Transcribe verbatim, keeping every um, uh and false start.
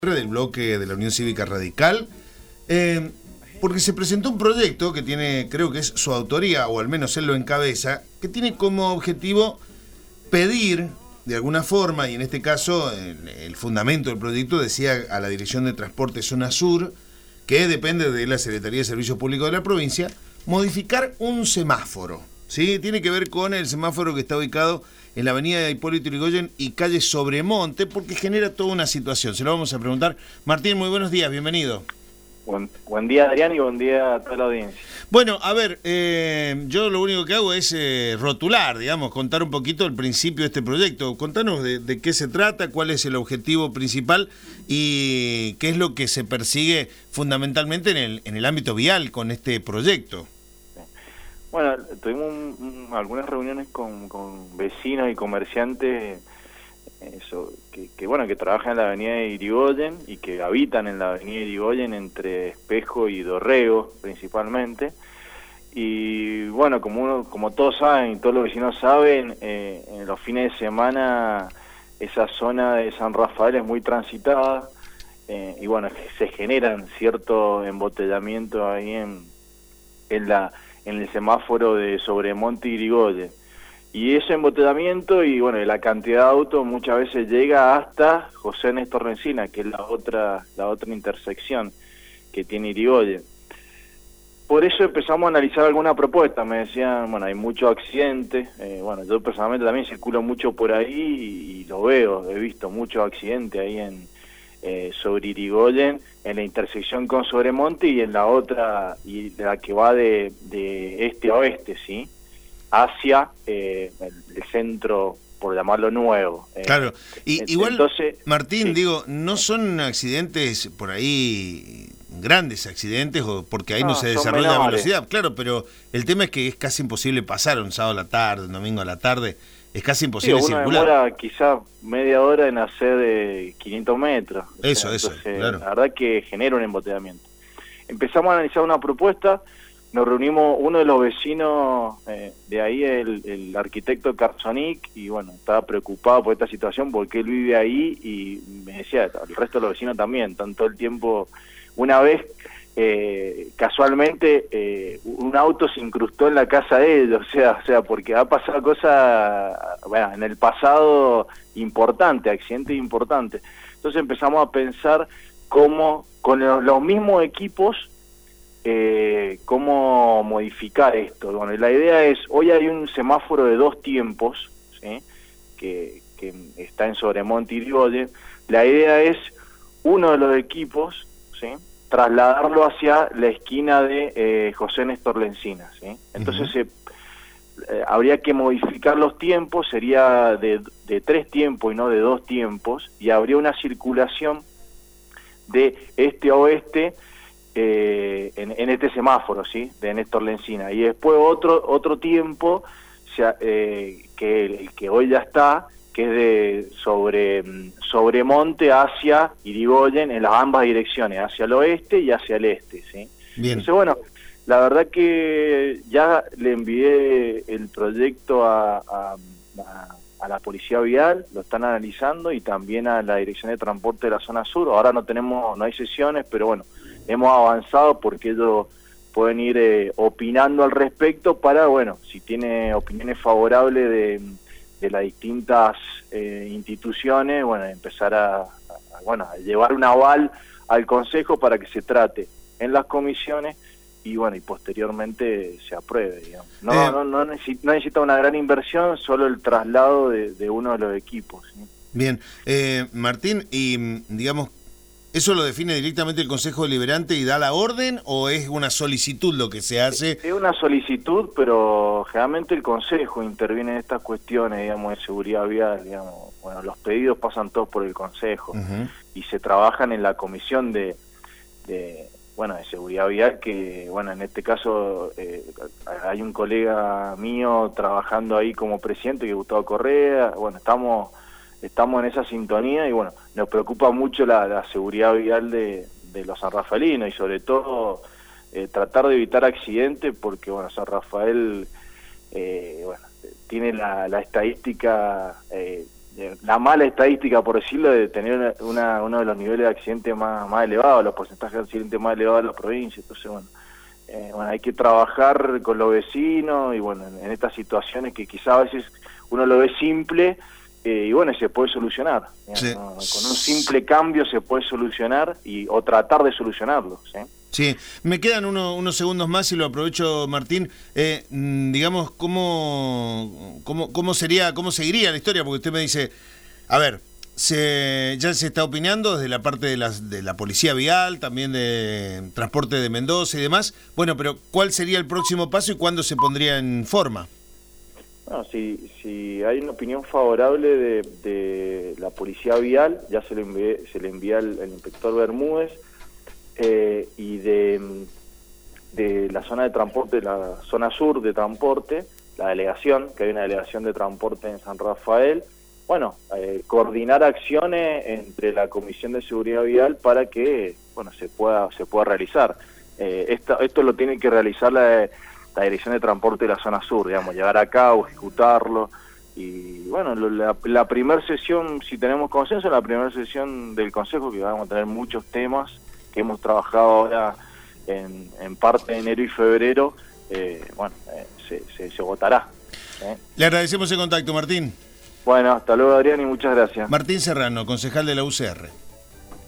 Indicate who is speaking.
Speaker 1: Del bloque de la Unión Cívica Radical, eh, porque se presentó un proyecto que tiene, creo que es su autoría, o al menos él lo encabeza, que tiene como objetivo pedir, de alguna forma, y en este caso el, el fundamento del proyecto decía a la Dirección de Transporte Zona Sur, que depende de la Secretaría de Servicios Públicos de la provincia, modificar un semáforo, ¿sí? Tiene que ver con el semáforo que está ubicado en la avenida Hipólito Yrigoyen y calle Sobremonte, porque genera toda una situación. Se lo vamos a preguntar. Martín, muy buenos días, bienvenido.
Speaker 2: Buen, buen día, Adrián, y buen día a toda la audiencia.
Speaker 1: Bueno, a ver, eh, yo lo único que hago es eh, rotular, digamos, contar un poquito el principio de este proyecto. Contanos de, de qué se trata, cuál es el objetivo principal y qué es lo que se persigue fundamentalmente en el, en el ámbito vial con este proyecto.
Speaker 2: Bueno, tuvimos un, un, algunas reuniones con, con vecinos y comerciantes eso, que, que bueno que trabajan en la avenida de Yrigoyen y que habitan en la avenida de Yrigoyen entre Espejo y Dorrego principalmente. Y bueno, como uno, como todos saben y todos los vecinos saben, eh, en los fines de semana esa zona de San Rafael es muy transitada eh, y bueno, se generan cierto embotellamiento ahí en, en la en el semáforo de Sobremonte y Yrigoyen. Y ese embotellamiento y bueno, la cantidad de autos muchas veces llega hasta José Néstor Lencina, que es la otra la otra intersección que tiene Yrigoyen. Por eso empezamos a analizar alguna propuesta. Me decían, bueno, hay muchos accidentes. Eh, bueno, yo personalmente también circulo mucho por ahí y, y lo veo. He visto muchos accidentes ahí en eh, sobre Yrigoyen, en la intersección con Sobremonte y en la otra, y la que va de, de este a oeste, ¿sí? Hacia eh, el, el centro, por llamarlo nuevo. Eh,
Speaker 1: claro, y igual,
Speaker 2: entonces,
Speaker 1: Martín,
Speaker 2: sí.
Speaker 1: digo, no son accidentes por ahí, grandes accidentes, o porque ahí no, no se desarrolla la velocidad, claro, pero el tema es que es casi imposible pasar un sábado a la tarde, un domingo a la tarde, es casi imposible
Speaker 2: sí, uno
Speaker 1: circular.
Speaker 2: Demora quizás media hora en hacer eh, quinientos metros.
Speaker 1: Eso,
Speaker 2: o sea,
Speaker 1: eso,
Speaker 2: entonces,
Speaker 1: claro.
Speaker 2: La verdad que genera un embotellamiento. Empezamos a analizar una propuesta, nos reunimos, uno de los vecinos eh, de ahí, el, el arquitecto Carzonic, y bueno, estaba preocupado por esta situación porque él vive ahí y me decía, el resto de los vecinos también, están todo el tiempo. Una vez, eh, casualmente, eh, un auto se incrustó en la casa de ellos, o sea, o sea, porque ha pasado cosas, bueno, en el pasado importante, accidentes importantes. Entonces empezamos a pensar cómo, con los, los mismos equipos, Eh, cómo modificar esto. Bueno, la idea es, hoy hay un semáforo de dos tiempos, ¿sí? que, que está en Sobremonte y Yrigoyen. La idea es, uno de los equipos, ¿sí? trasladarlo hacia la esquina de eh, José Néstor Lencina, ¿sí? Entonces uh-huh. se, eh, habría que modificar los tiempos, sería de, de tres tiempos y no de dos tiempos, y habría una circulación de este a oeste Eh, en, en este semáforo, ¿sí? de Néstor Lencina, y después otro otro tiempo sea, eh, que el, el que hoy ya está, que es de sobre Sobremonte hacia Yrigoyen, en las ambas direcciones, hacia el oeste y hacia el este, ¿sí?
Speaker 1: Bien.
Speaker 2: Entonces, bueno, la verdad que ya le envié el proyecto a, a, a a la Policía Vial, lo están analizando, y también a la Dirección de Transporte de la Zona Sur. Ahora no tenemos, no hay sesiones, pero bueno, hemos avanzado porque ellos pueden ir eh, opinando al respecto para, bueno, si tiene opiniones favorables de, de las distintas eh, instituciones, bueno, empezar a, a, bueno, a llevar un aval al Consejo para que se trate en las comisiones y bueno, y posteriormente se apruebe, digamos. No, eh, no, no, necesita, no necesita una gran inversión, solo el traslado de, de uno de los equipos, ¿sí?
Speaker 1: Bien, eh, Martín, y digamos, ¿eso lo define directamente el Consejo Deliberante y da la orden, o es una solicitud lo que se hace?
Speaker 2: Es una solicitud, pero generalmente el Consejo interviene en estas cuestiones, digamos, de seguridad vial, digamos. Bueno, los pedidos pasan todos por el Consejo, uh-huh. y se trabajan en la comisión de... de bueno, de seguridad vial, que, bueno, en este caso eh, hay un colega mío trabajando ahí como presidente, que es Gustavo Correa. Bueno, estamos estamos en esa sintonía y, bueno, nos preocupa mucho la, la seguridad vial de, de los sanrafaelinos y, sobre todo, eh, tratar de evitar accidentes, porque, bueno, San Rafael, eh, bueno, tiene la, la estadística eh, la mala estadística, por decirlo, de tener una, una, uno de los niveles de accidente más, más elevados, los porcentajes de accidentes más elevados de la provincia. Entonces, bueno, eh, bueno, hay que trabajar con los vecinos y bueno, en, en estas situaciones que quizás a veces uno lo ve simple eh, y bueno, se puede solucionar. Sí. ¿No? Con un simple cambio se puede solucionar y o tratar de solucionarlo, ¿sí?
Speaker 1: Sí, me quedan uno, unos segundos más y lo aprovecho, Martín. Eh, digamos, ¿cómo, cómo, cómo sería, cómo seguiría la historia? Porque usted me dice, a ver, se, ya se está opinando desde la parte de, las, de la policía vial, también de transporte de Mendoza y demás. Bueno, pero ¿cuál sería el próximo paso y cuándo se pondría en forma?
Speaker 2: No, si, si hay una opinión favorable de, de la policía vial, ya se le envía, se le envía al, al inspector Bermúdez. Eh, y de, de la zona de transporte, la zona sur de transporte, la delegación, que hay una delegación de transporte en San Rafael, bueno, eh, coordinar acciones entre la Comisión de Seguridad Vial para que, bueno, se pueda se pueda realizar. Eh, esto, esto lo tiene que realizar la, la Dirección de Transporte de la zona sur, digamos, llevar a cabo, ejecutarlo. Y bueno, la, la primera sesión, si tenemos consenso, la primera sesión del Consejo, que vamos a tener muchos temas que hemos trabajado ahora en, en parte de enero y febrero, eh, bueno, eh, se, se, se votará. ¿eh?
Speaker 1: Le agradecemos el contacto, Martín.
Speaker 2: Bueno, hasta luego, Adrián, y muchas gracias.
Speaker 1: Martín Serrano, concejal de la U C R.